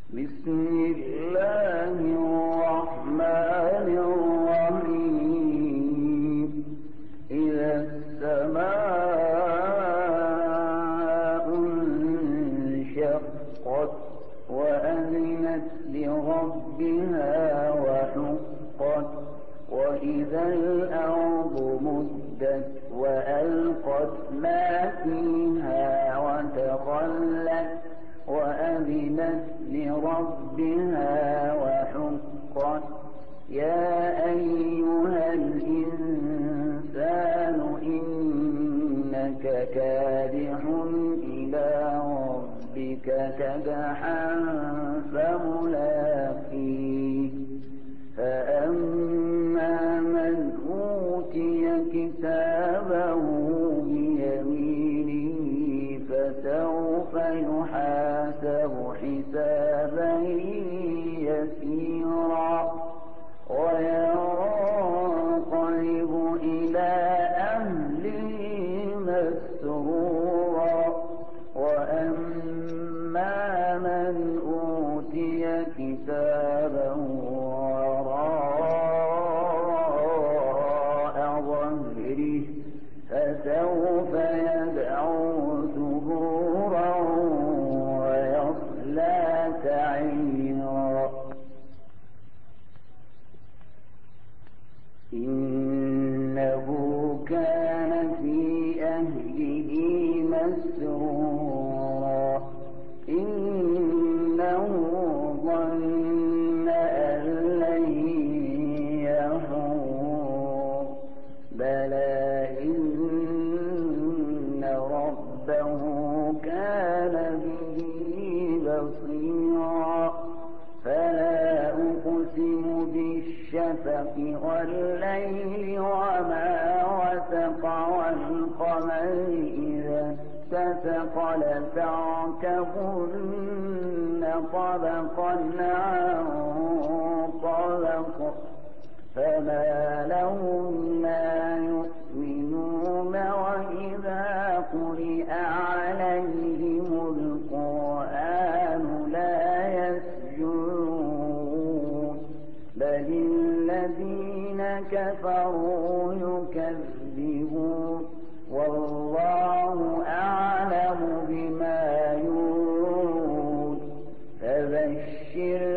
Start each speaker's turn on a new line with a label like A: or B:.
A: بسم الله الرحمن الرحيم. إذا السماء انشقت وأذنت لربها وحقت وإذا الأرض مدت وألقت ما فيها وتخلت وأذنت لربها وحقت. يا أيها الإنسان إنك كادح إلى ربك كدحا فملاقيه. فأما من أوتي كتابه بيمينه فسوف يحاسب حسابا يسيرا وينقلب إلى أهله مسرورا. وأما من أوتي كتابه وراء ظهره فسوف يدعو ثبورا ويصلى سعيرا. إنه كان في أهله مسرورا. إنه ظن أن لن يحور. بلى إن ربه كان به بصيرا. فلا أقسم بالشفق والليل وما وسق والقمر إذا اتسق لتركبن طبقا عن طبق. فما لهم لا يؤمنون وإذا قرئ عليهم القرآن لا يسجدون. بل الذين كفروا يكذبون والله أعلم بما يوعون. فبشر